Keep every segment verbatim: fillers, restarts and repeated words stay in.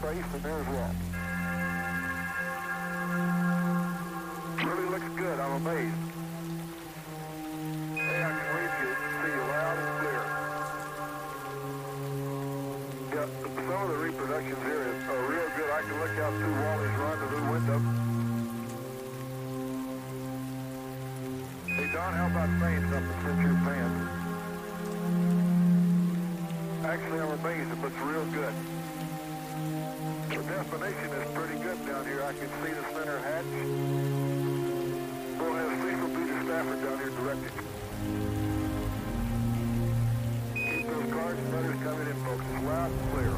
race in there as well. Really looks good. I'm amazed. Hey, I can read you, see you loud and clear. Yeah, some of the reproductions here is uh, real good. I can look out through Wally's run to the window. Hey, Don, how about saying something since you're a fan? Actually, I'm amazed. It looks real good. The definition is pretty good down here. I can see the center hatch. We'll have Cecil Peter Stafford down here directing. Keep those cars and letters coming in, folks. It's loud and clear.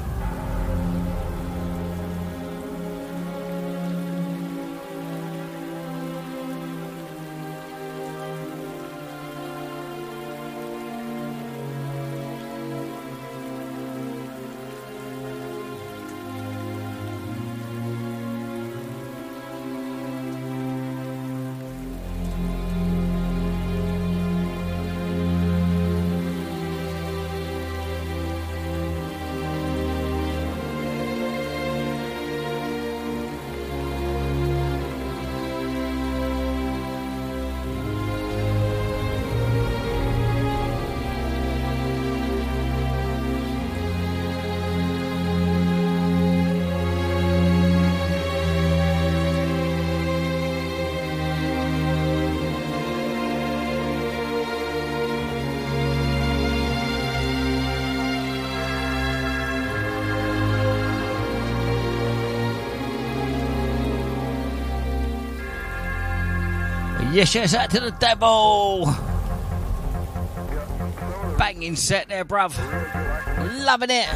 Yes, yes, out to the devil. Banging set there, bruv. Loving it.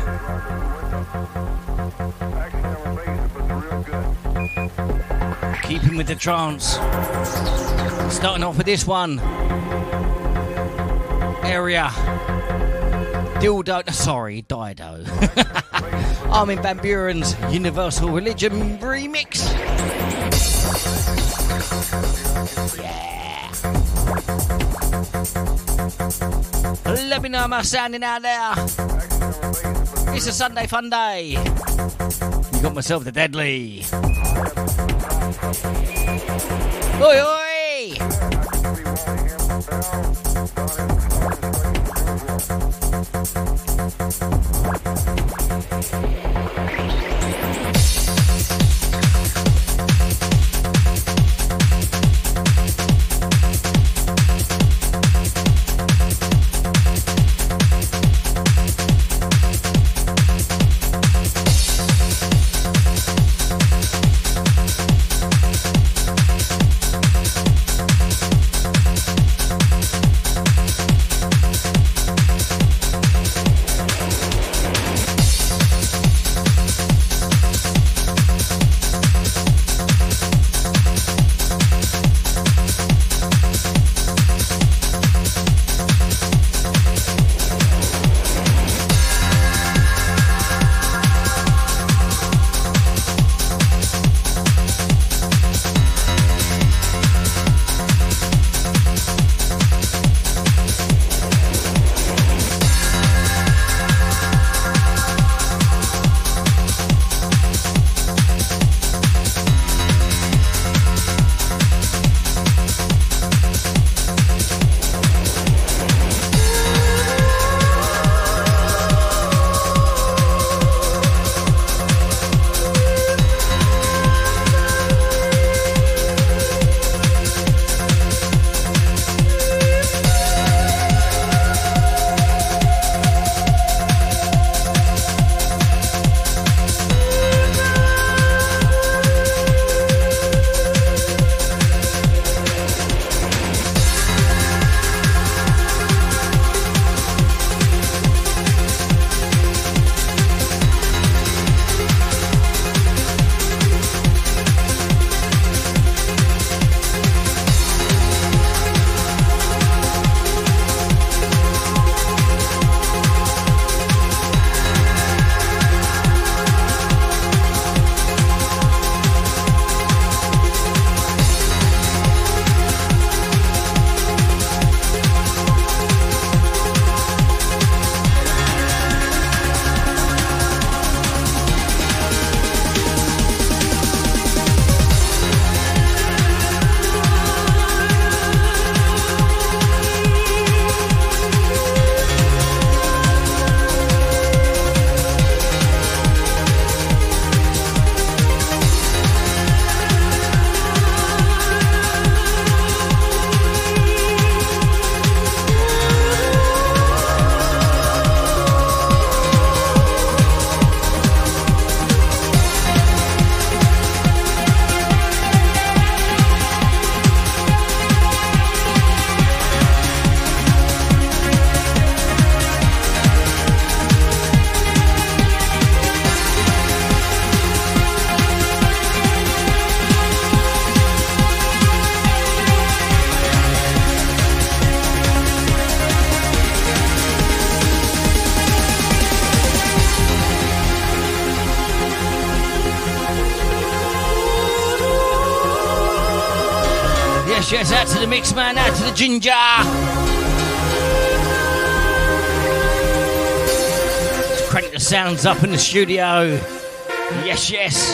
Keeping with the trance. Starting off with this one. Area. Dildo. Sorry, Dido. Armin van Buuren's Universal Religion remix. Yeah. Let me know how I'm sounding out there. It's a Sunday fun day. You got myself the deadly. Oi, oi. Yes, yes, out to the mix man, out to the ginger. Let's crank the sounds up in the studio. Yes, yes.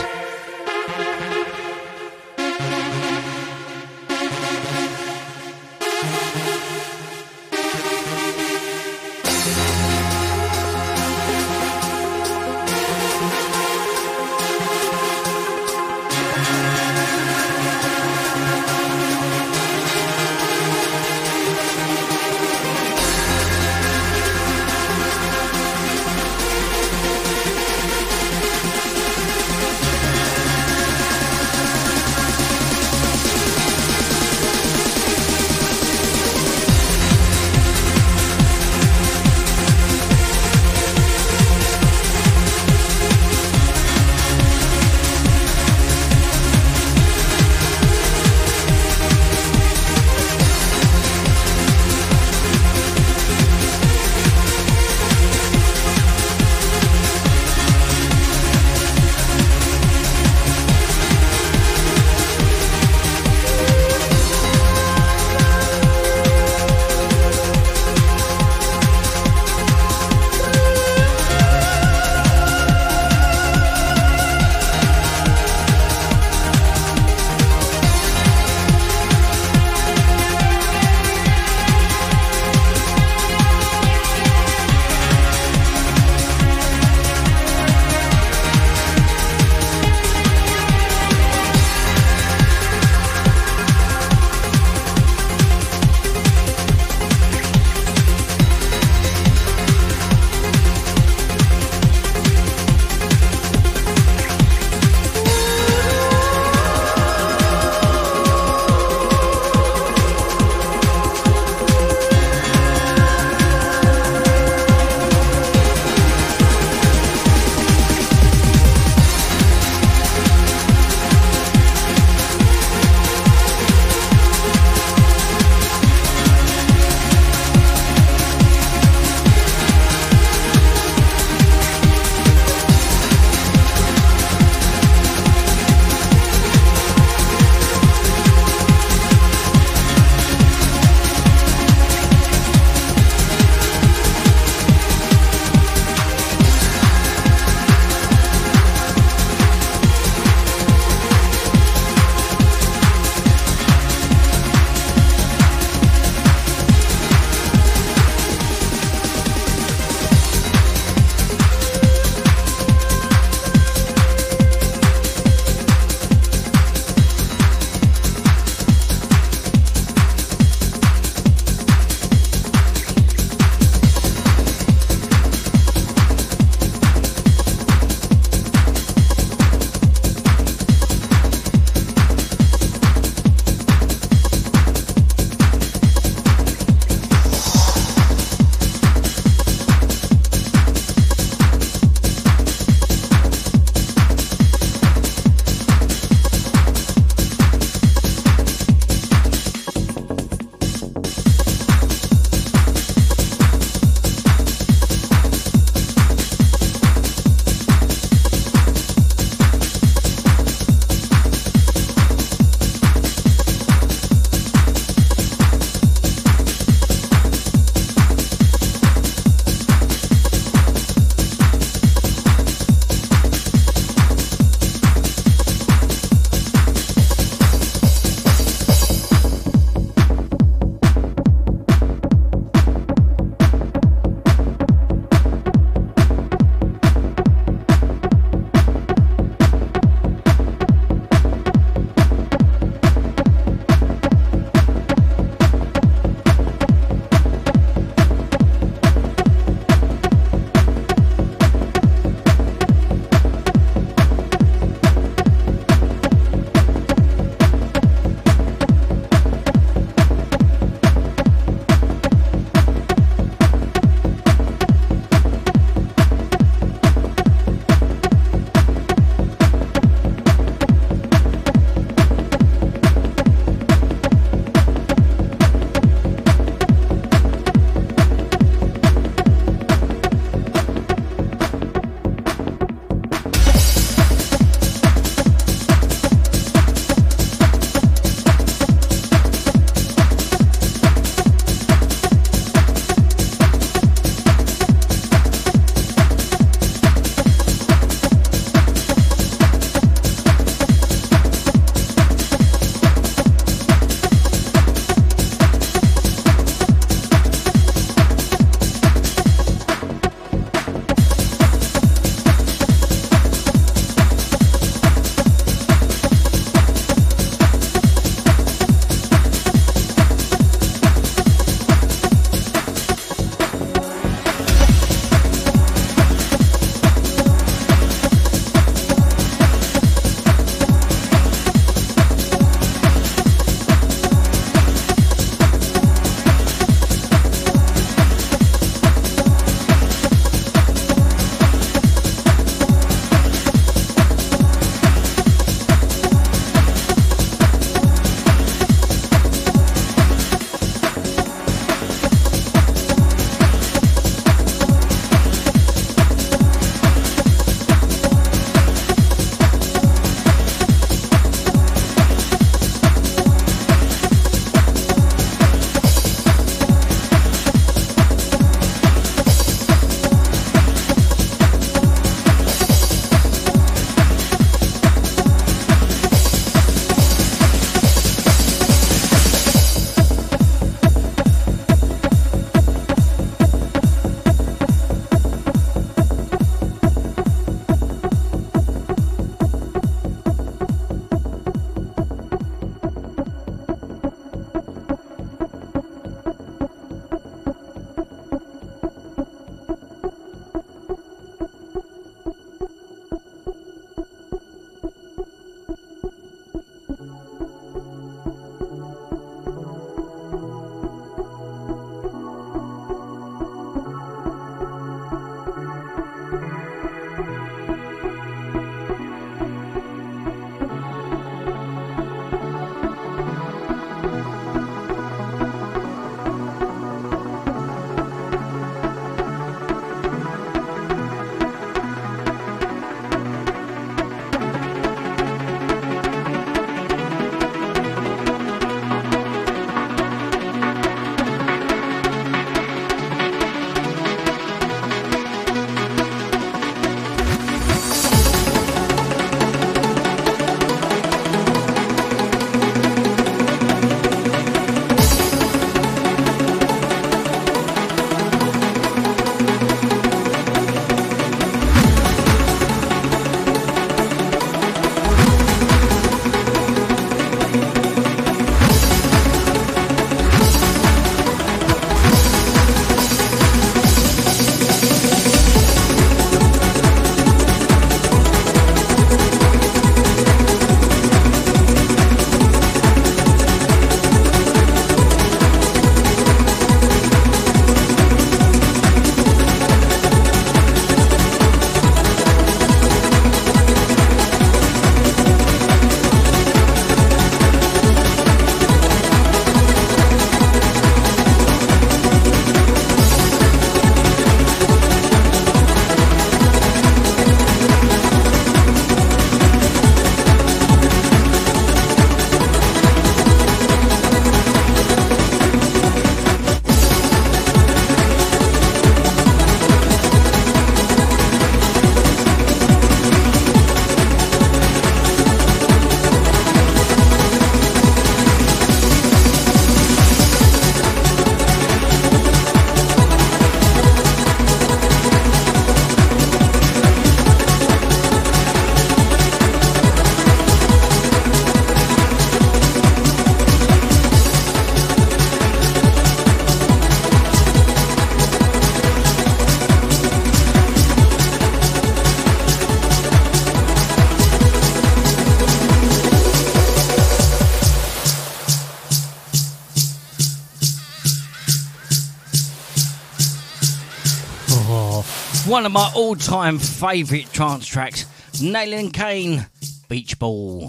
One of my all-time favourite trance tracks, Nayland Kane, Beach Ball.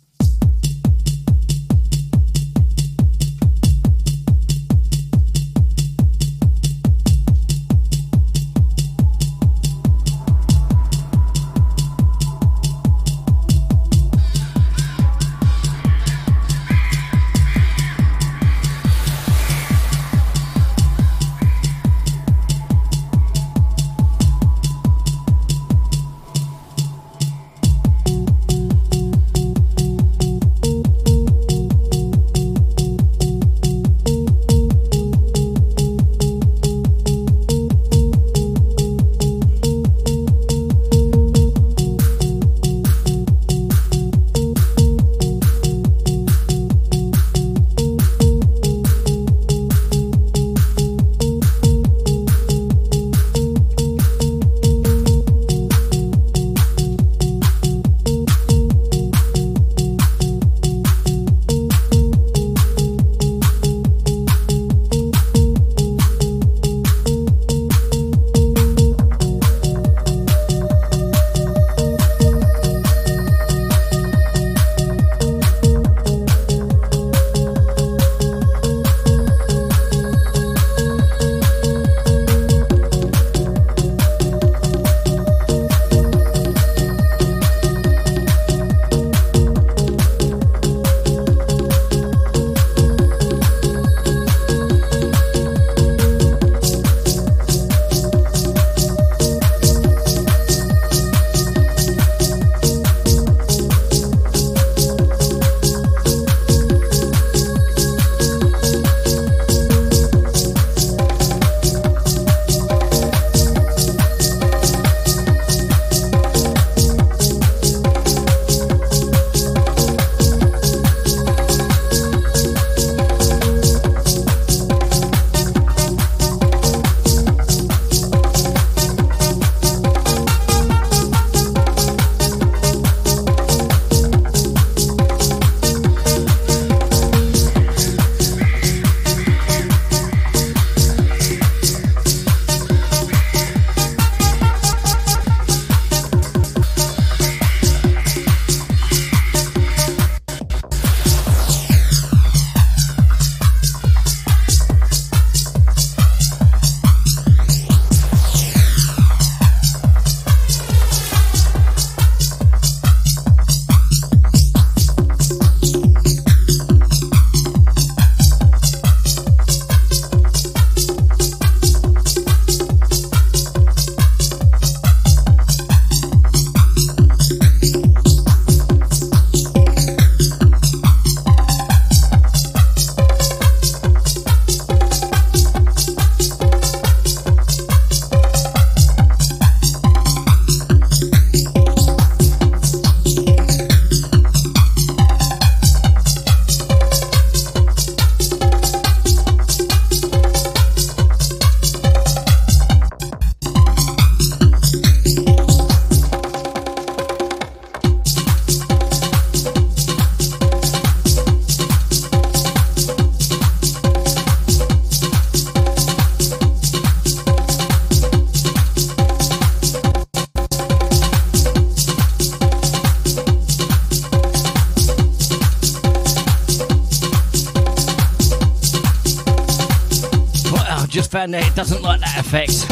Found that it doesn't like that effect.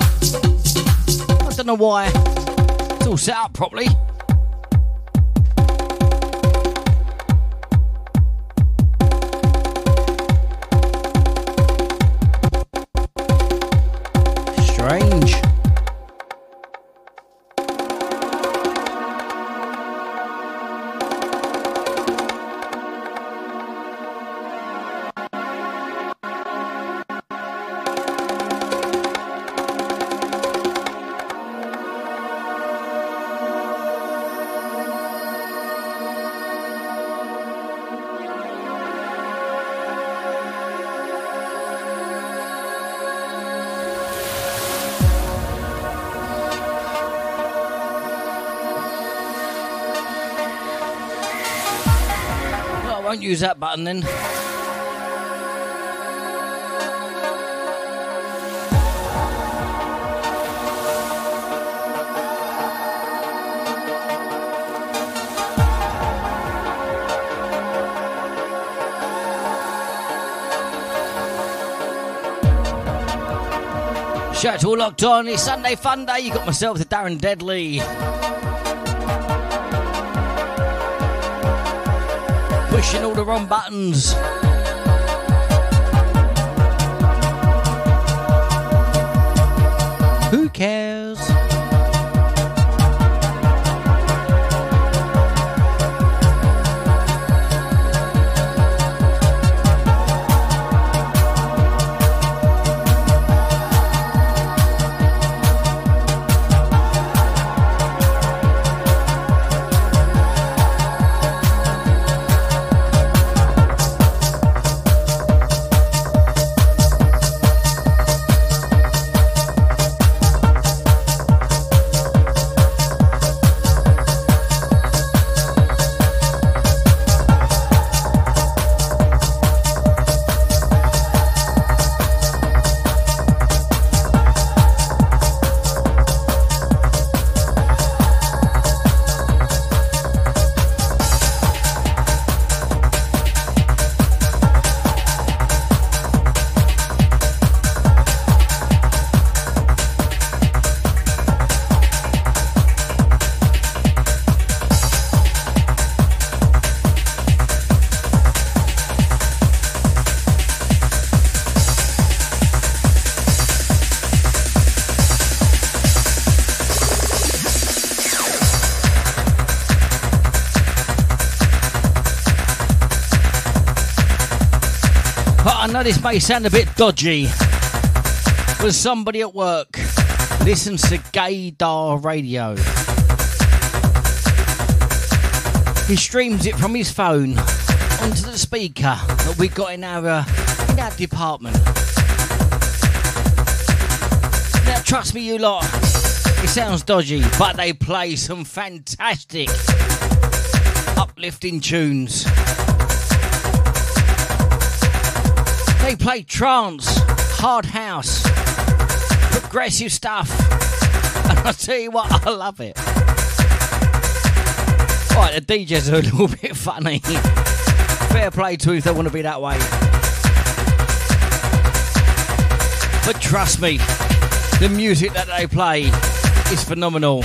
I don't know why. It's all set up properly. Strange. Won't use that button then. Shout out to all locked on. It's Sunday Fun Day. You got myself, the Darren Deadly. Pushing all the wrong buttons. Who cares? I know this may sound a bit dodgy, but somebody at work listens to Gaydar Radio. He streams it from his phone onto the speaker that we got in our uh, in our department. Now, trust me, you lot, it sounds dodgy, but they play some fantastic, uplifting tunes. They play trance, hard house, progressive stuff, and I tell you what, I love it. Right, the D Js are a little bit funny. Fair play to if they want to be that way. But trust me, the music that they play is phenomenal.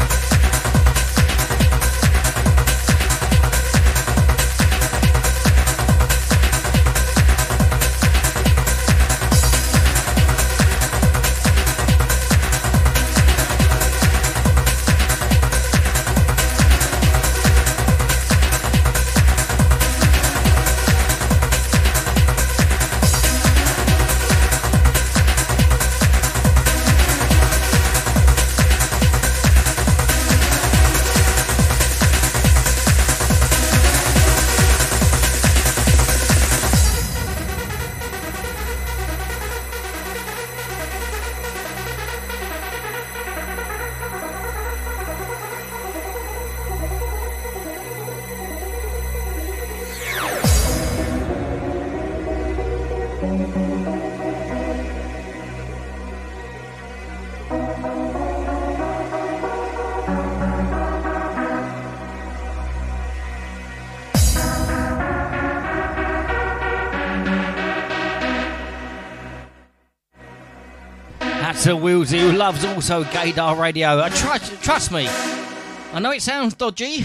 To Wilsey, who loves also Gaydar Radio. I trust, trust me, I know it sounds dodgy,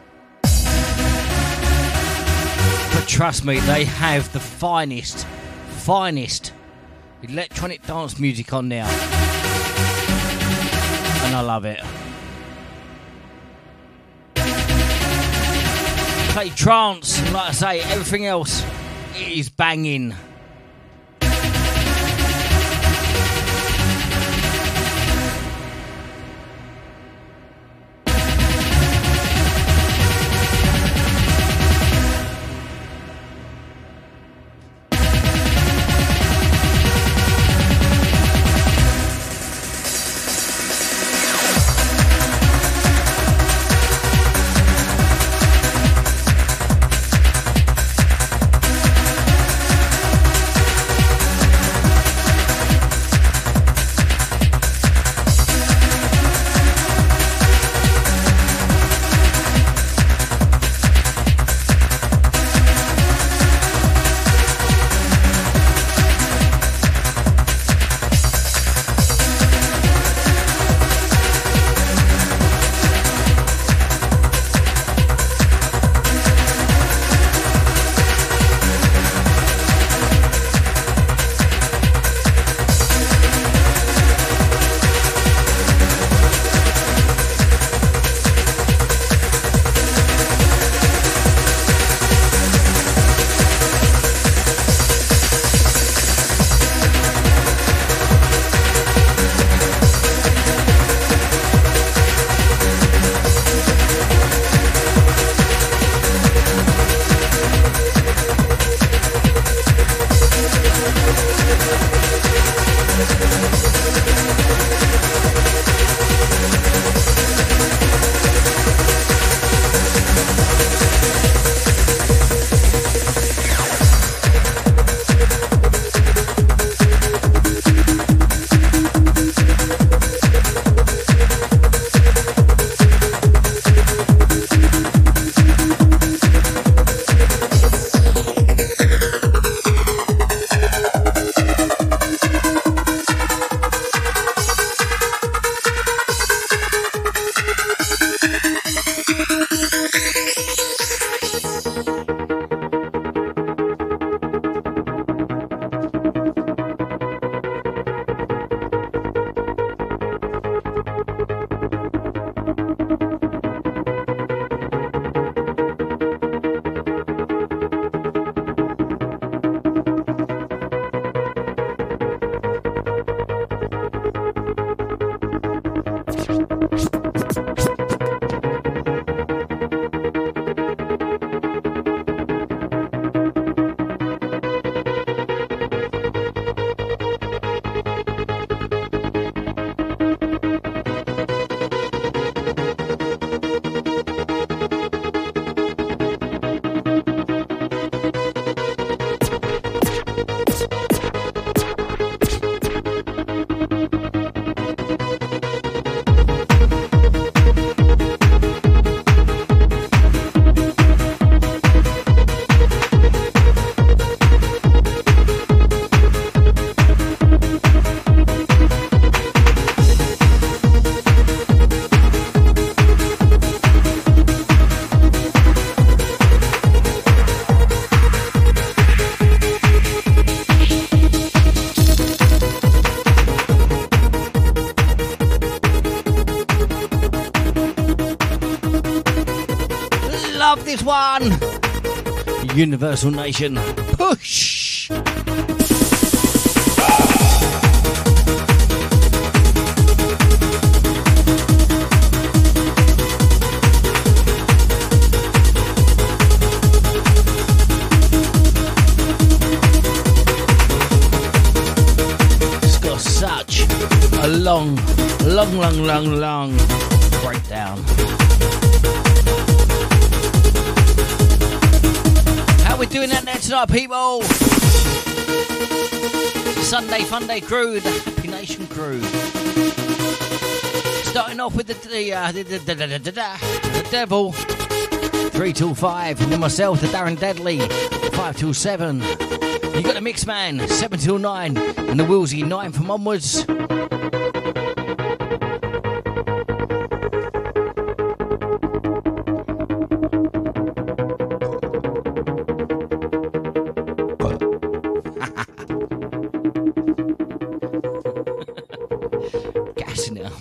but trust me, they have the finest, finest electronic dance music on there, and I love it. Play trance, and like I say, everything else is banging. love this one. Universal Nation. Push. It's got such a long, long, long, long, long breakdown. How we doing that there tonight, people? Sunday Funday crew, the Happy Nation crew. Starting off with the the, uh, the, the, the, the, the, the, the Devil, three till five, and then myself, the Darren Deadly, five till seven. You got the Mix Man, seven till nine, and the Willsy, nine from onwards. Gassing it up.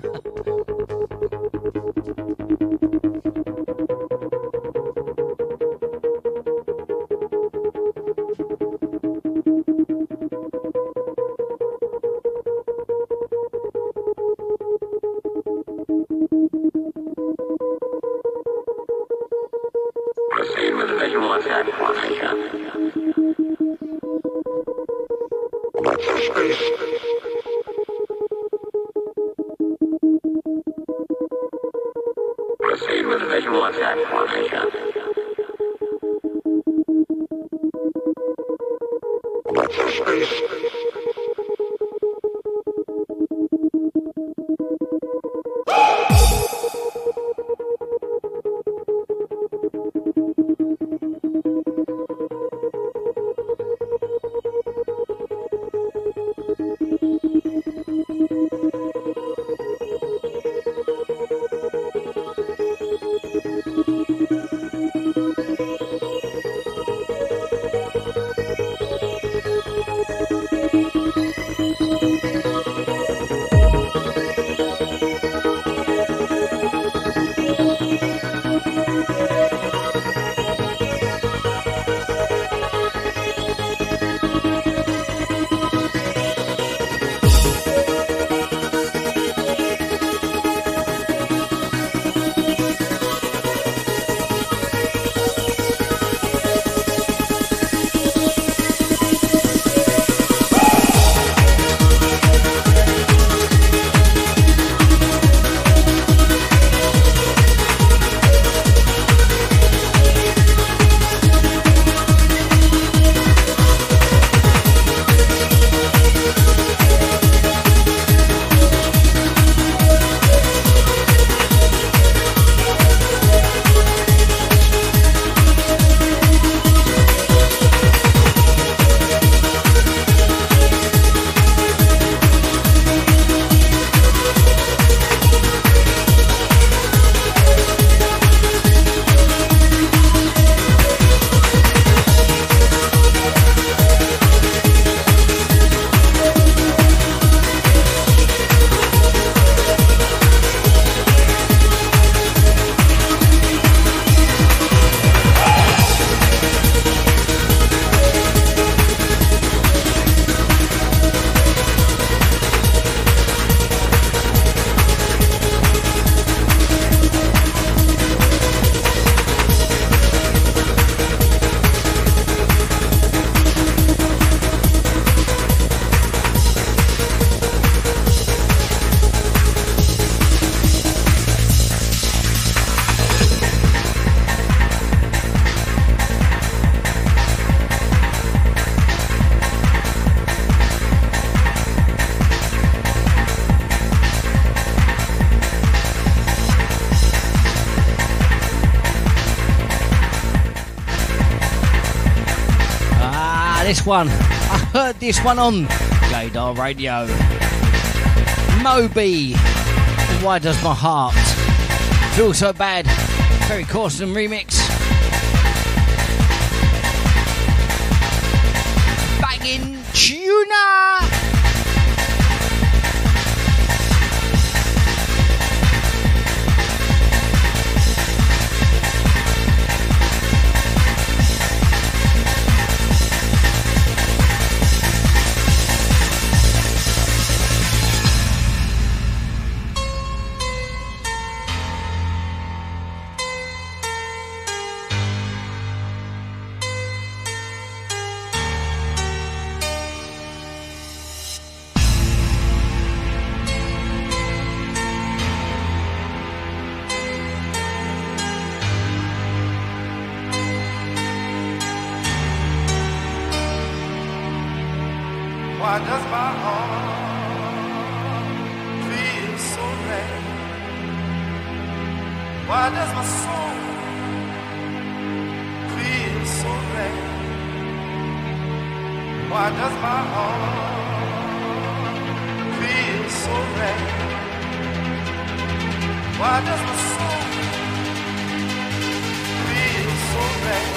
This one, I heard this one on Gaydar Radio. Moby, Why Does My Heart Feel So Bad? Ferry Corsten remix. Banging tuna. Why does my heart feel so red? Why does my soul feel so red? Why does my heart feel so red? Why does my soul feel so red?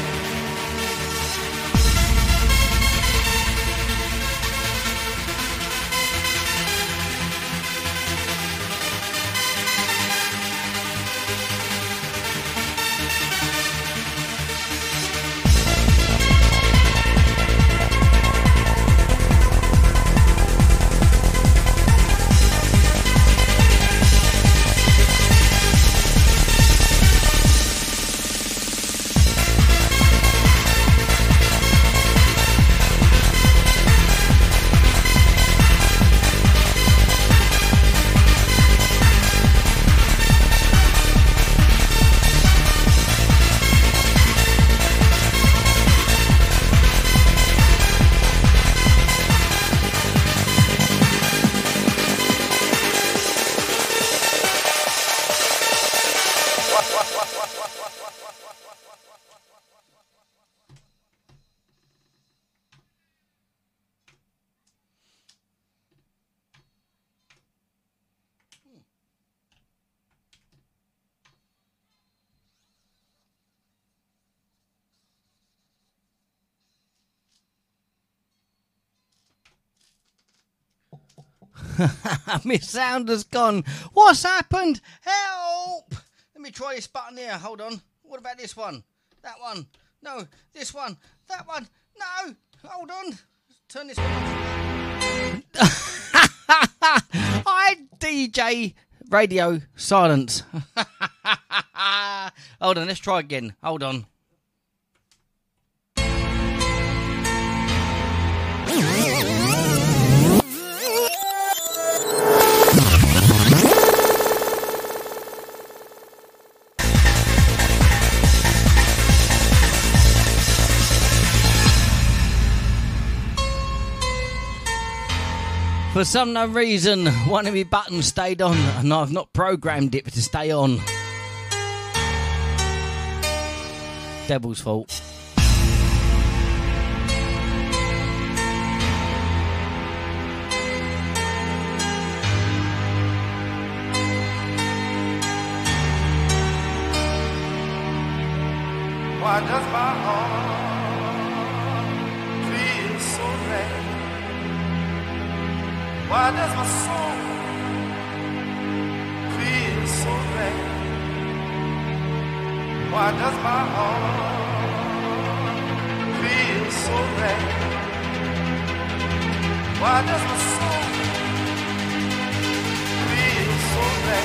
My sound has gone. What's happened? Help! Let me try this button here. Hold on. What about this one? That one? No. This one? That one? No. Hold on. Turn this one off. I D J radio silence. Hold on. Let's try again. Hold on. For some no reason, one of my buttons stayed on and I've not programmed it to stay on. Devil's fault. Why does my heart feel so red? Why does my soul feel so red? Why does my heart feel so red? Why does my soul feel so red?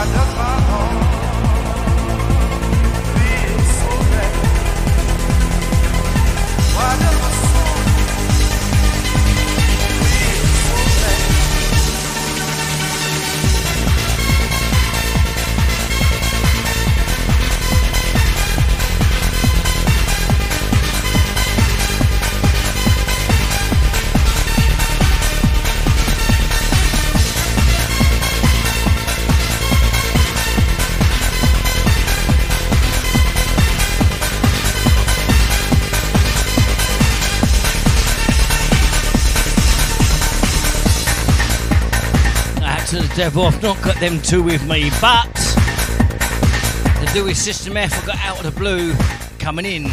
does my heart feel so bad? Why does my soul feel so bad? To the devil, I've not got them two with me, but the Dewey System F I got out of the blue coming in.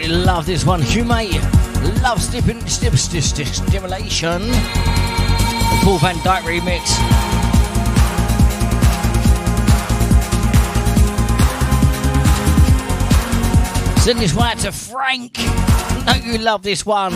absolutely love this one. Humate, love stipping, stip, stip, stip, stimulation. The Paul Van Dyke remix. Send this one out to Frank. I know you love this one.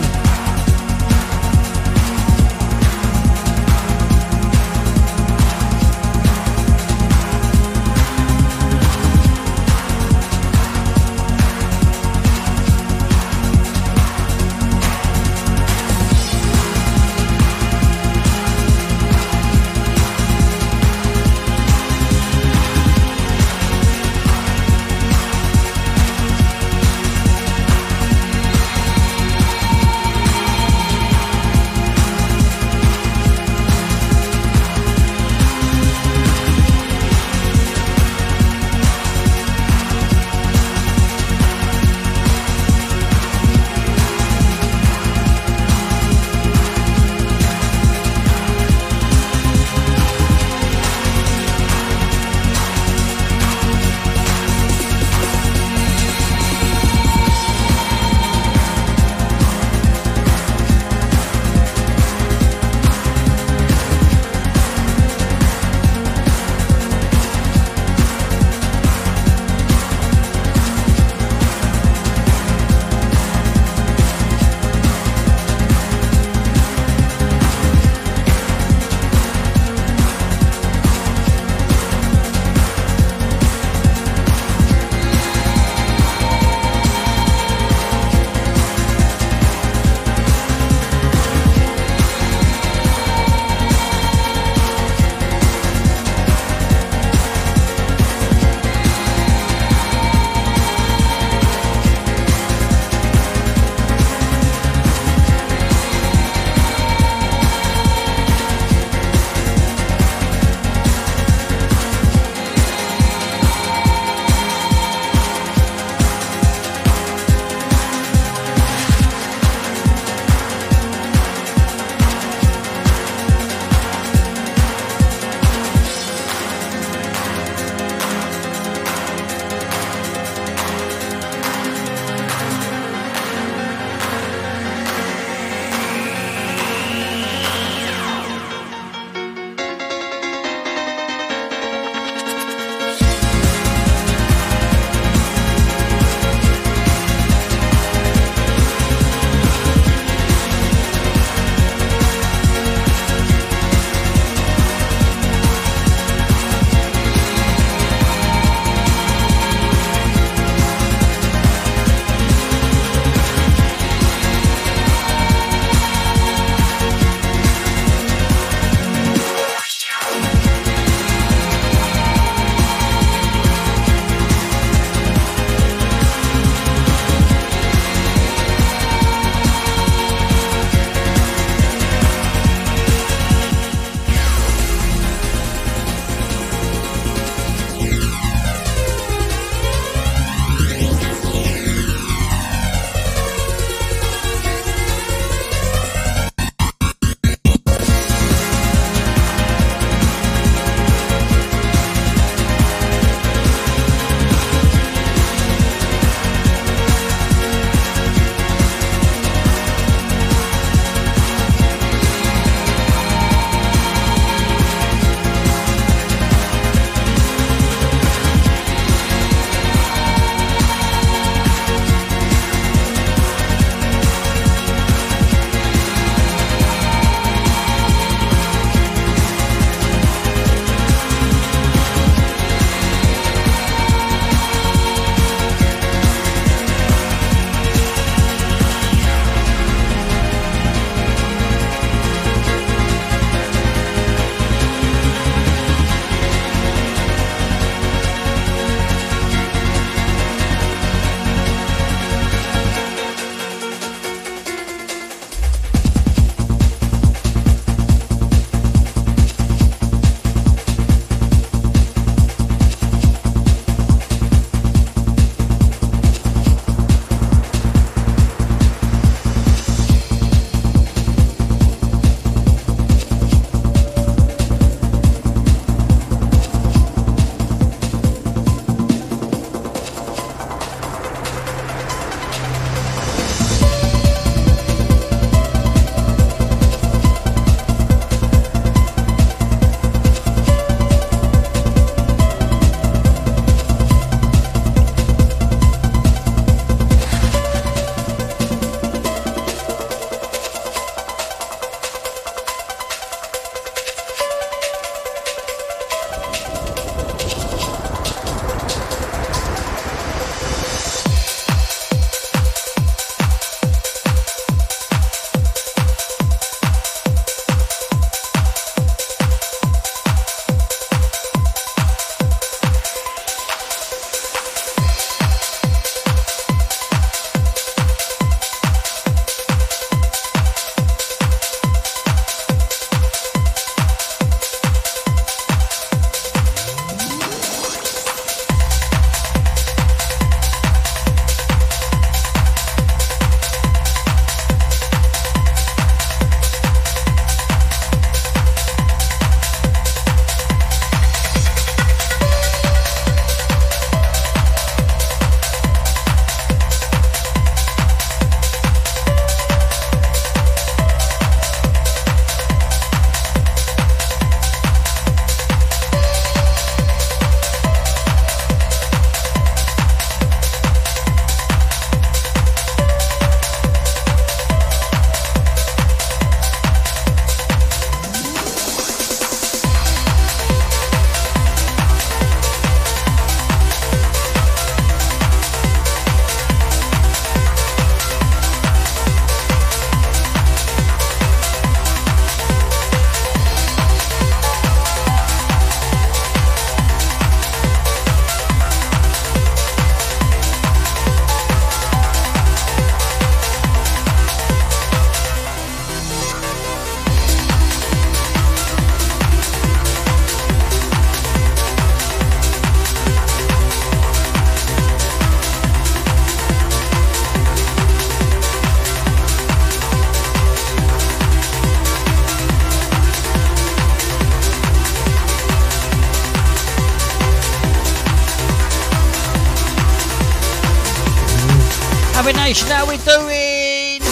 Happy Nation, how we doing?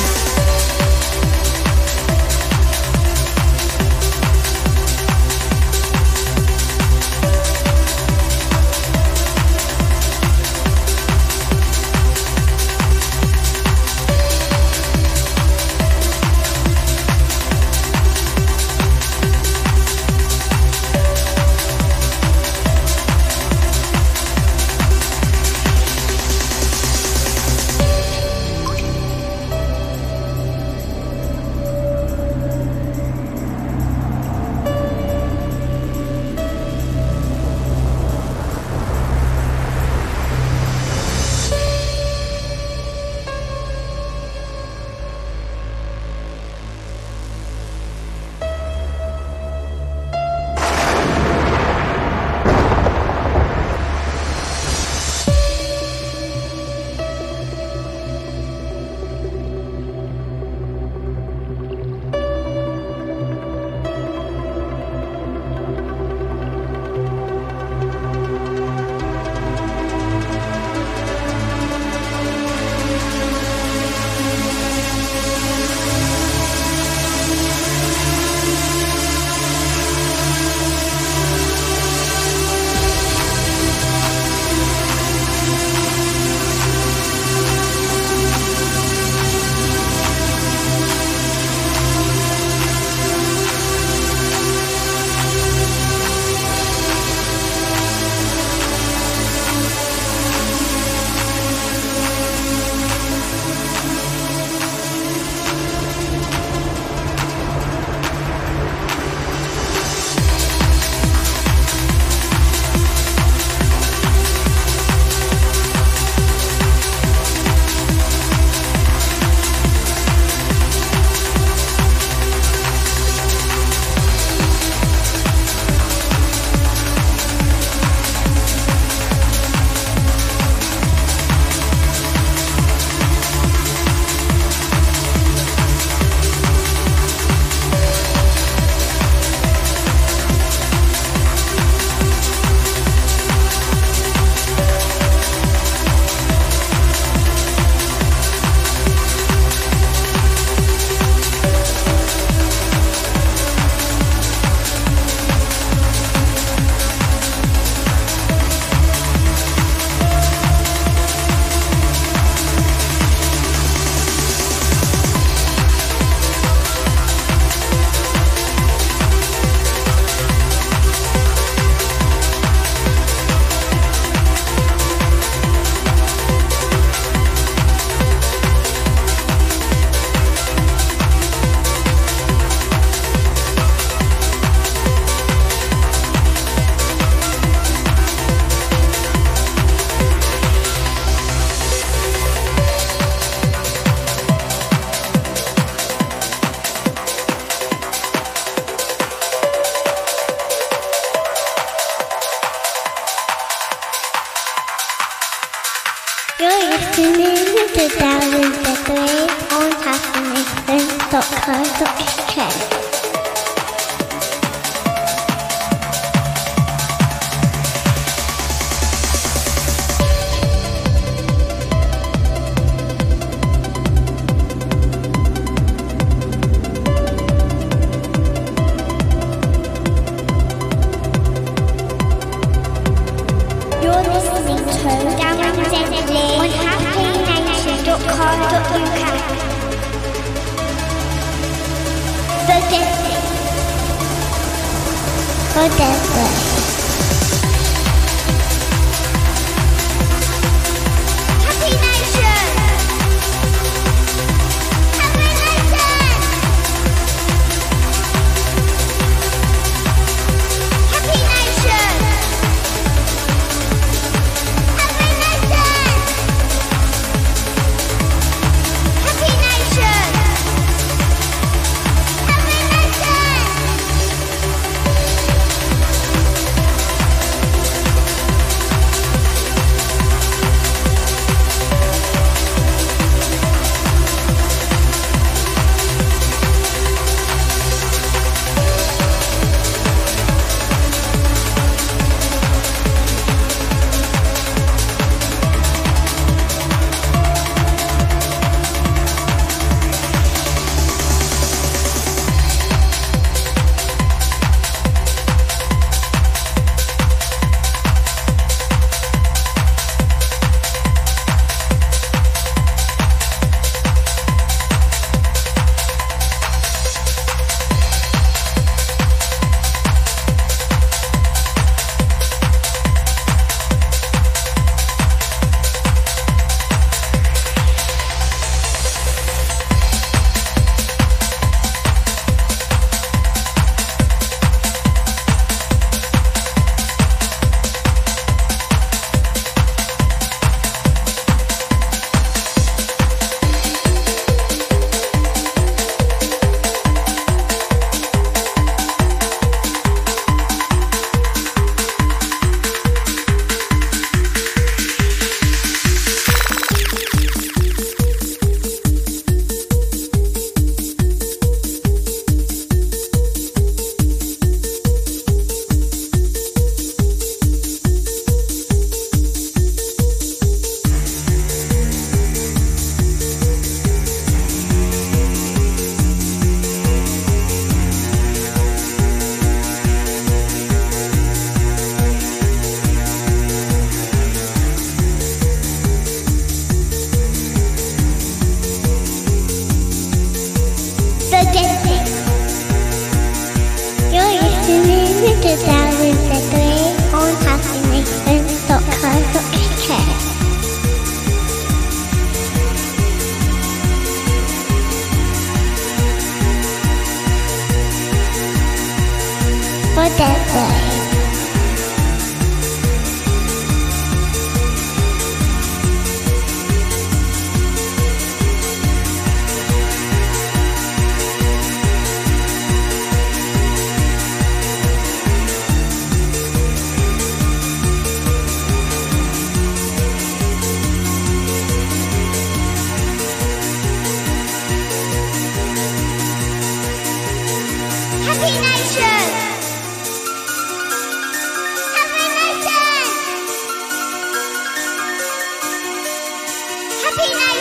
You're listening to Darren Deadly on happiness dot co dot U K.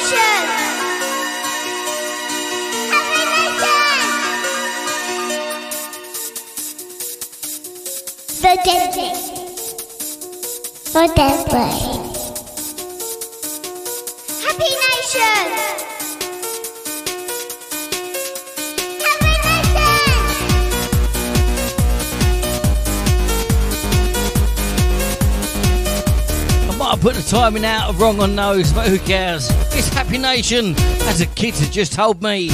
Nation! Happy Nation! The Deadly. The Deadly. Happy Nation! Happy Nation! I might have put the timing out wrong on those, but who cares? It's Happy Nation, as the kids have just told me.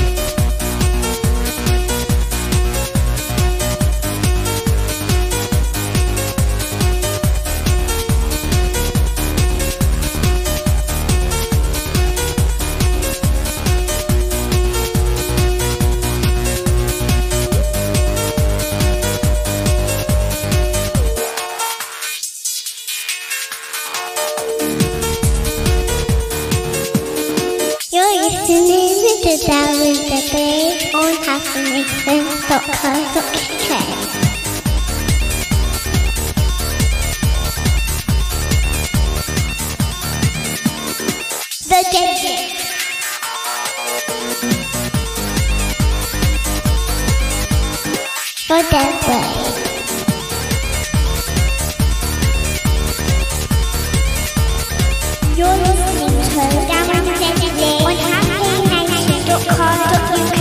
You're listening to Darren Dudley on happination dot co dot uk. The Deadly. The Deadly. You're listening to Darren Dudley on happination dot co dot uk.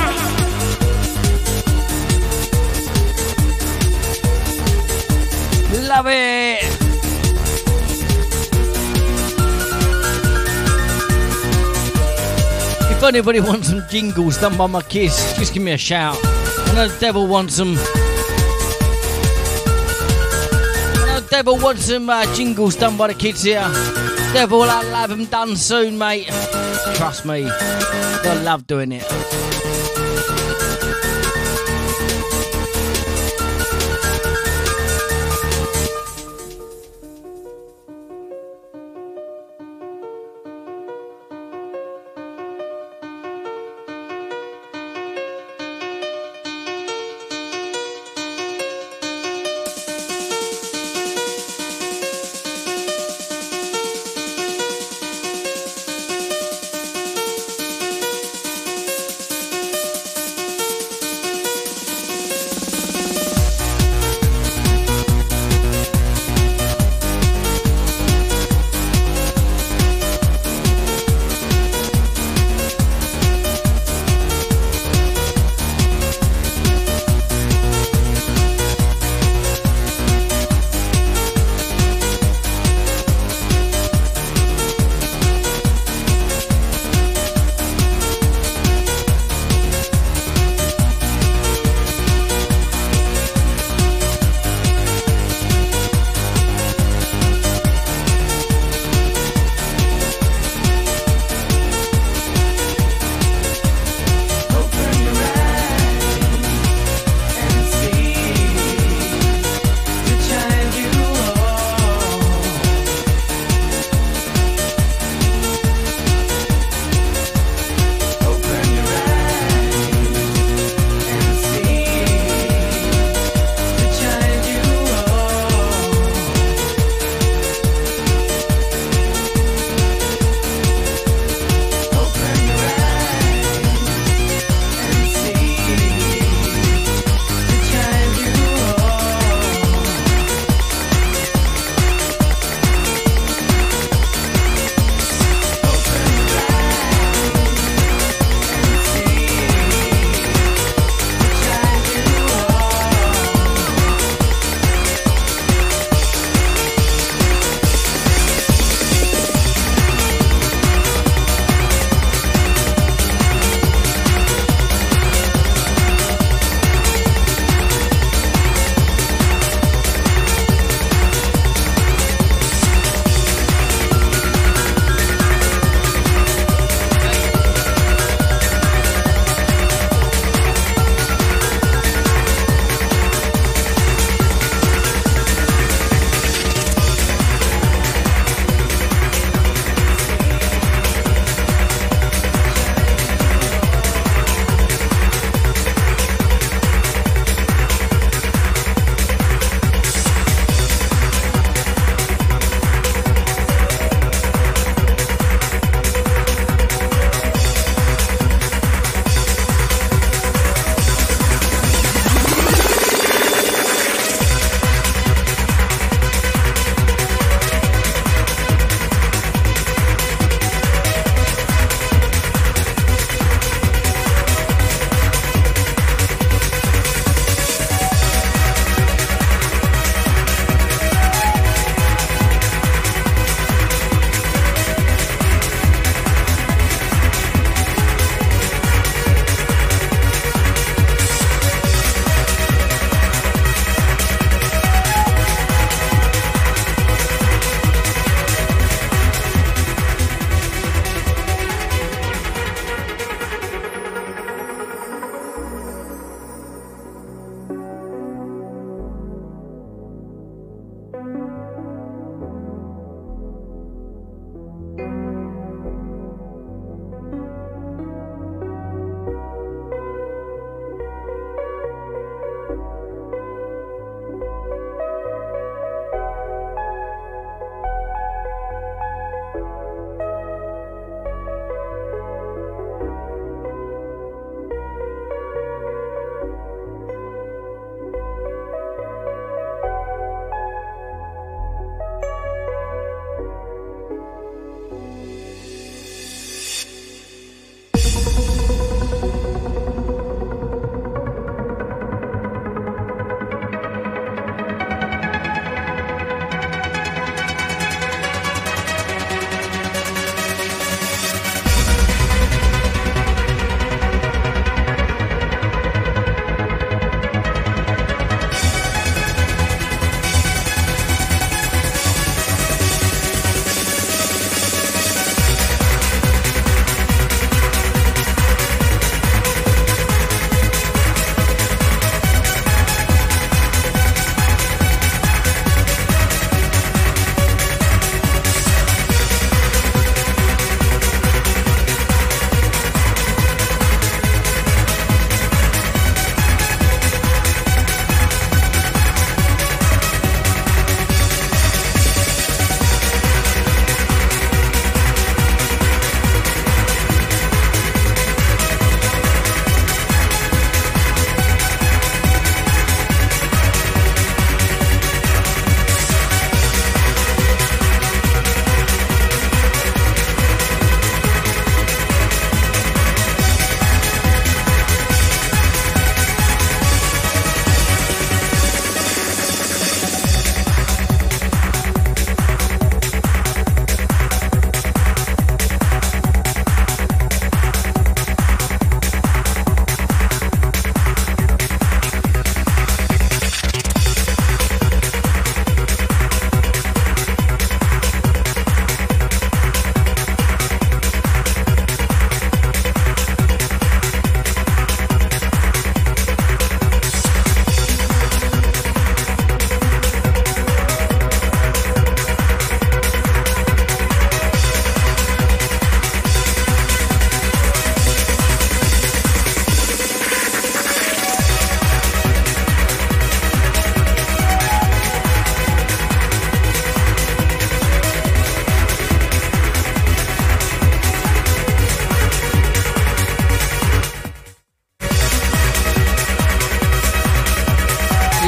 Love it! If anybody wants some jingles done by my kids, just give me a shout. I know the devil wants some. I know the devil wants some uh, jingles done by the kids here. Devil, I'll have them done soon, mate. Trust me, they'll love doing it.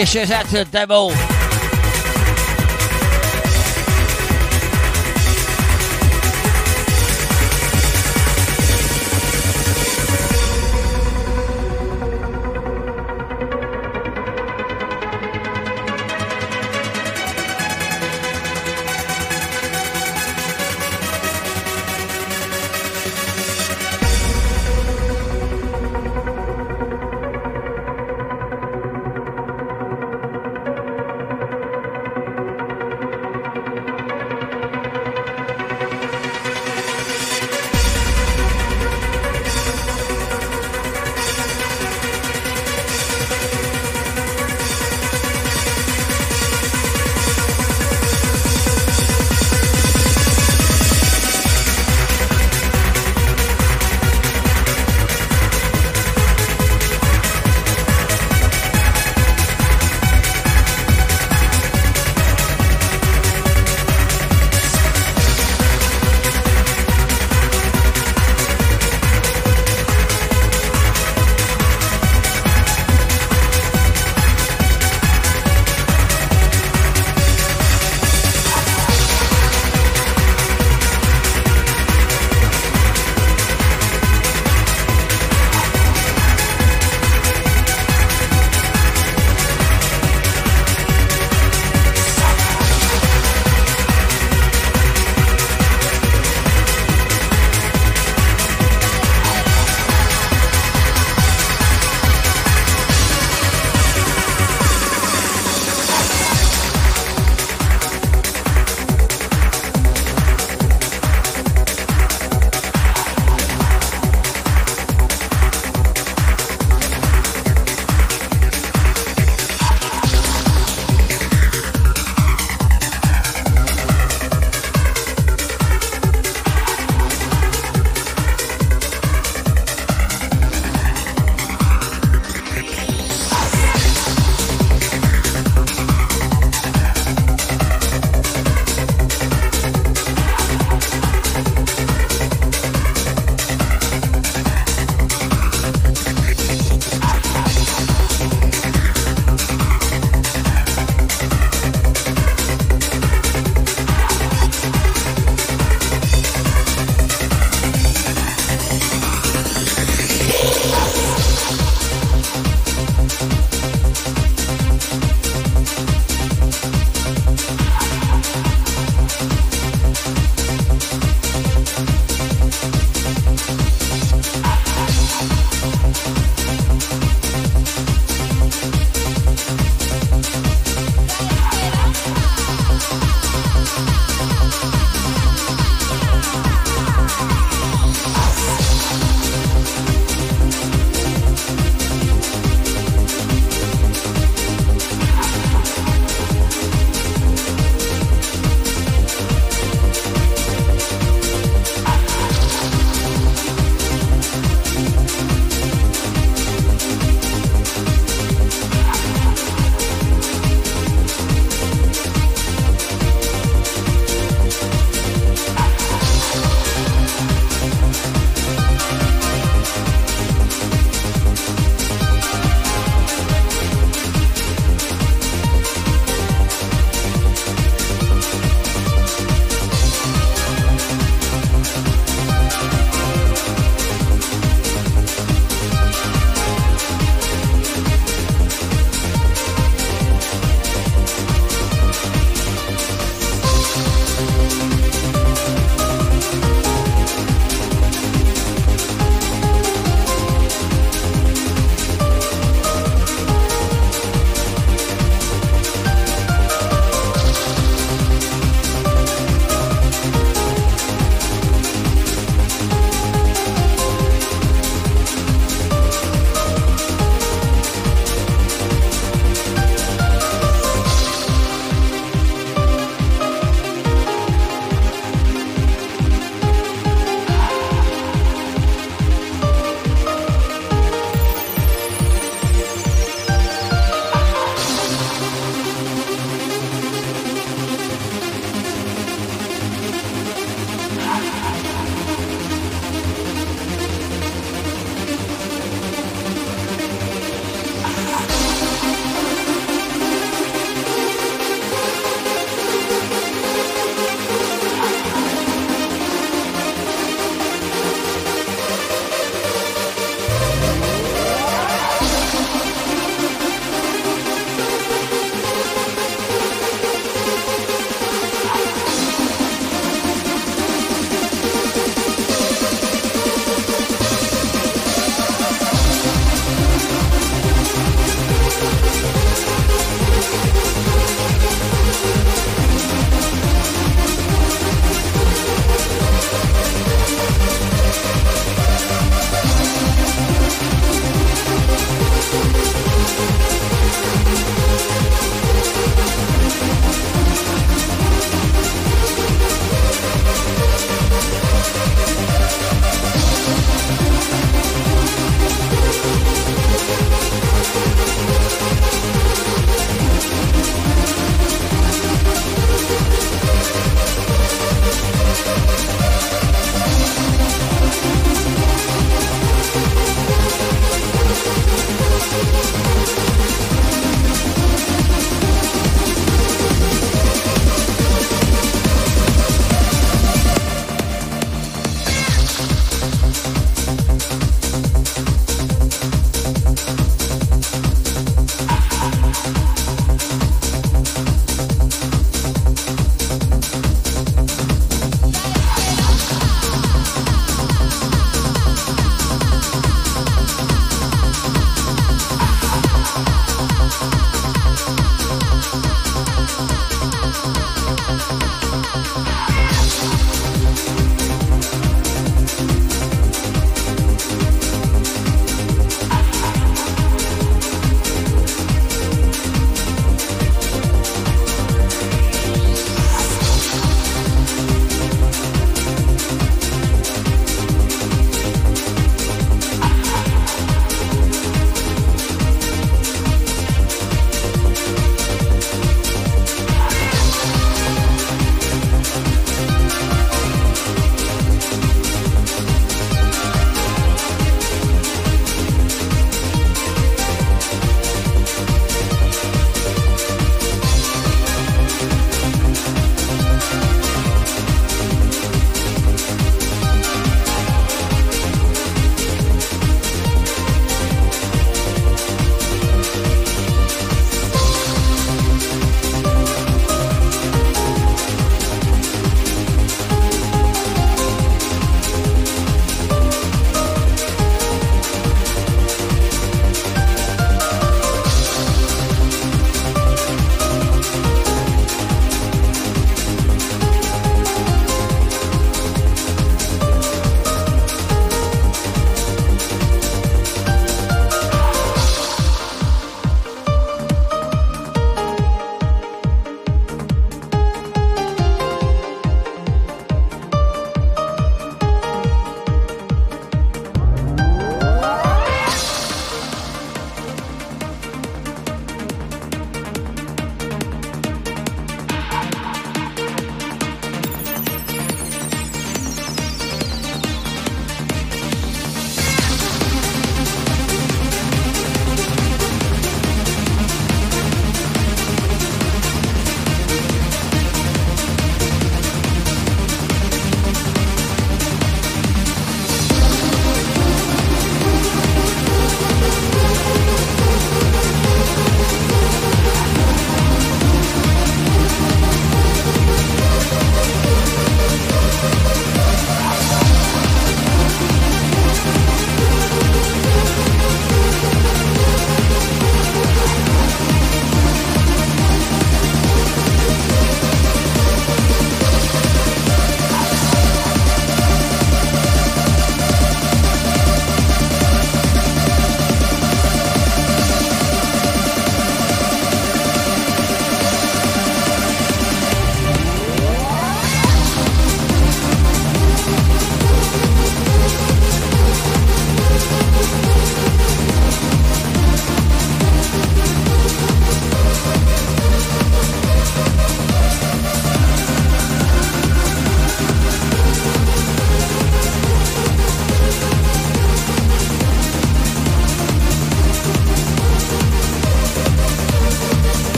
Yes, yes, out to the devil.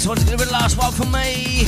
one's going to be the last one from me.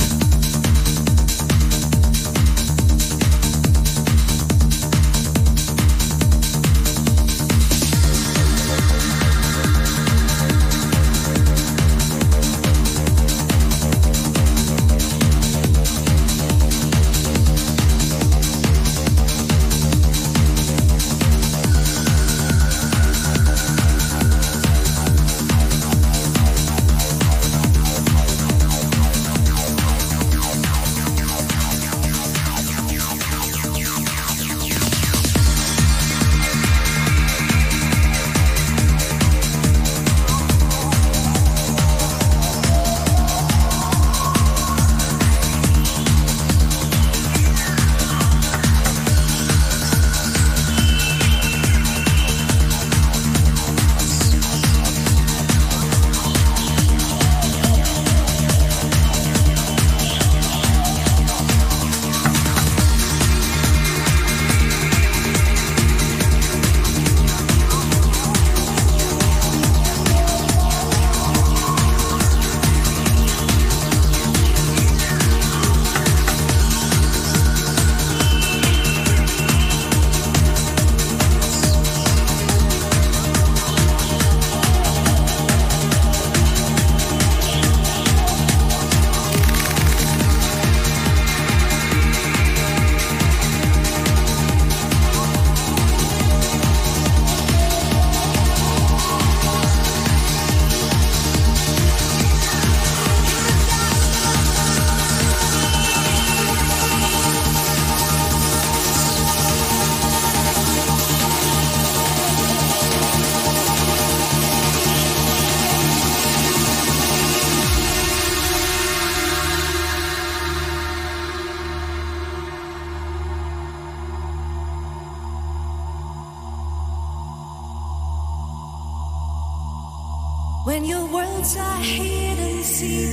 When your words are hidden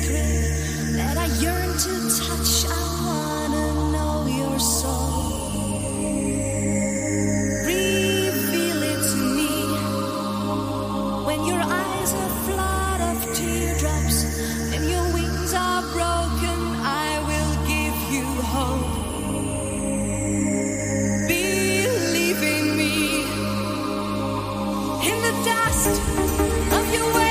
secret that I yearn to touch, I wanna know your soul. Reveal it to me. When your eyes are flood of teardrops and your wings are broken, I will give you hope. Believe in me. In the dust of your way.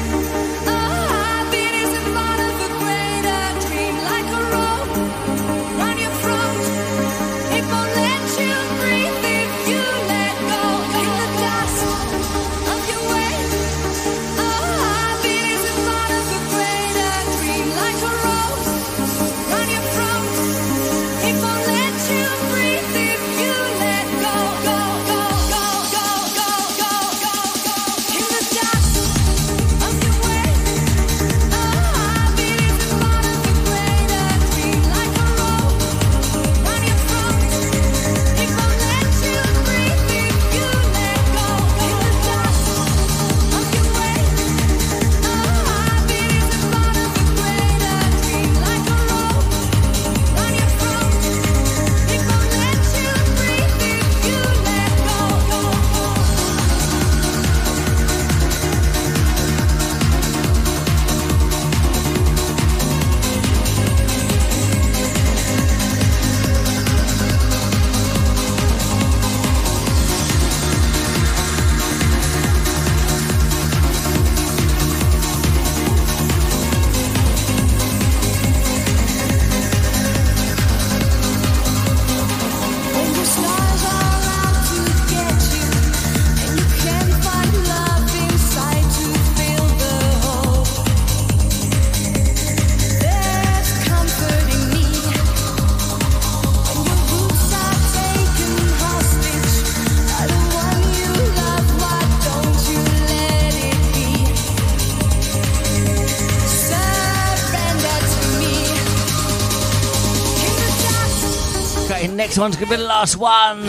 Next one's gonna be the last one.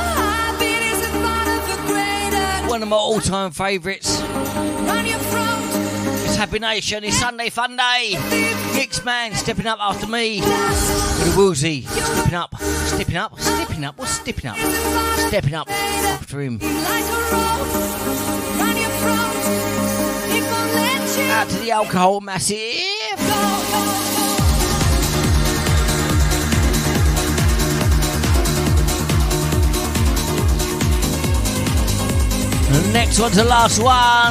One of my all-time favourites. It's Happy Nation. It's Sunday Fun Day. Mix Man stepping up after me. The Woolsey, stepping up, stepping up, stepping up, what's stepping up? Stepping up after him. Out to the alcohol massive. The next one's the last one.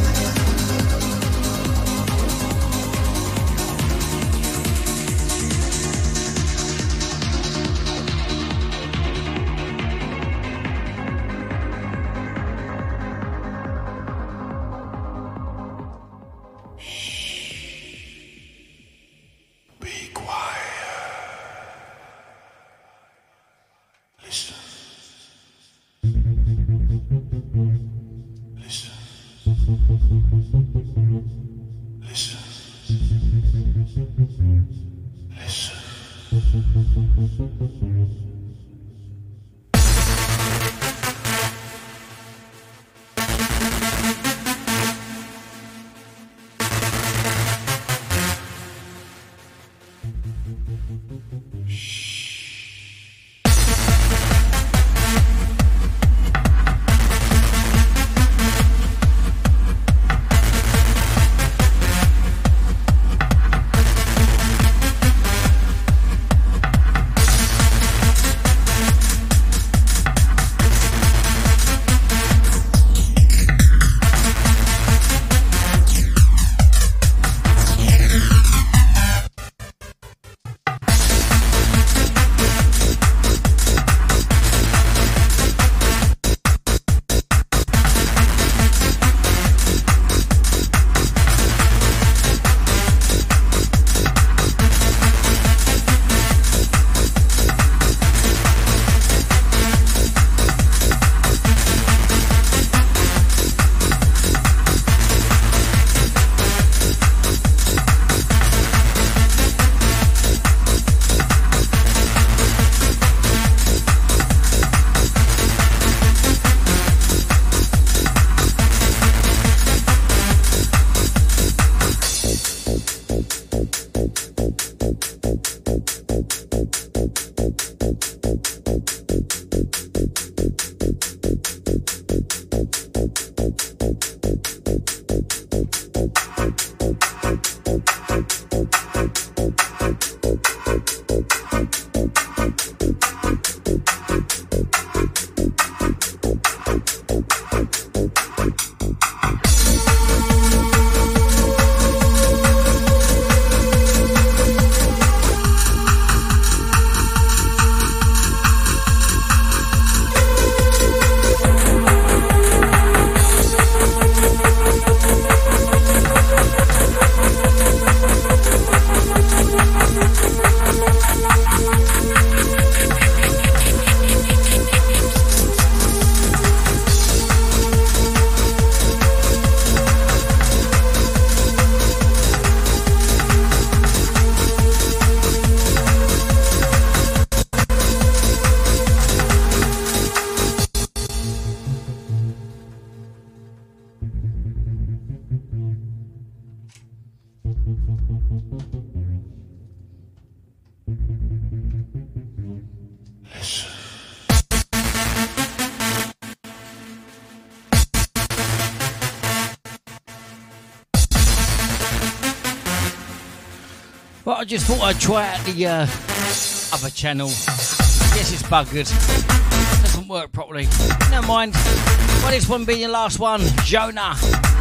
Well, I just thought I'd try out the uh, other channel. Yes, it's buggered. Doesn't work properly. Never mind. Well, this one being the last one. Jonah.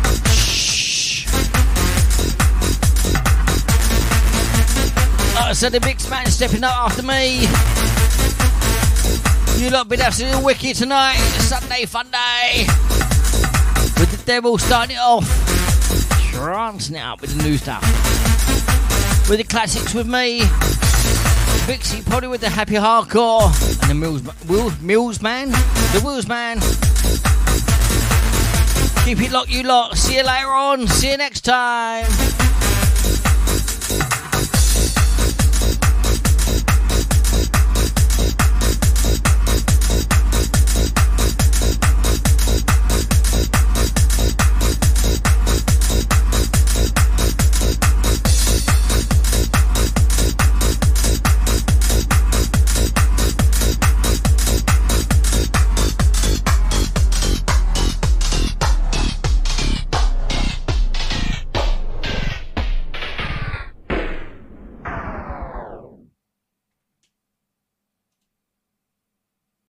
Shh. Like I said, the mix man stepping up after me. You lot been absolutely wicked tonight. Sunday fun day. With the devil starting it off. Trancing it up with the new stuff. With the classics with me, Vixie probably with the happy hardcore, and the Mills, Will, Mills man, the Wills man. Keep it locked, you lot. See you later on. See you next time.